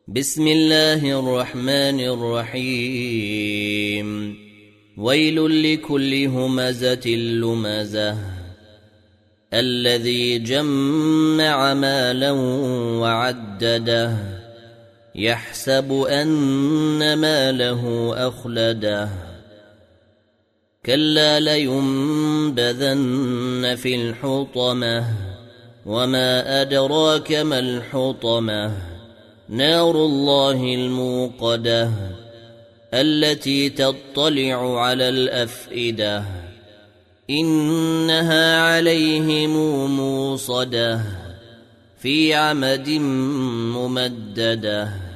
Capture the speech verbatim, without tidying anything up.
بسم الله الرحمن الرحيم ويل لكل همزة لمزة الذي جمع مالا وعدده يحسب أن ماله أخلده كلا لينبذن في الحطمة وما أدراك ما الحطمة نار الله الموقدة التي تطلع على الأفئدة إنها عليهم موصدة في عمد ممددة.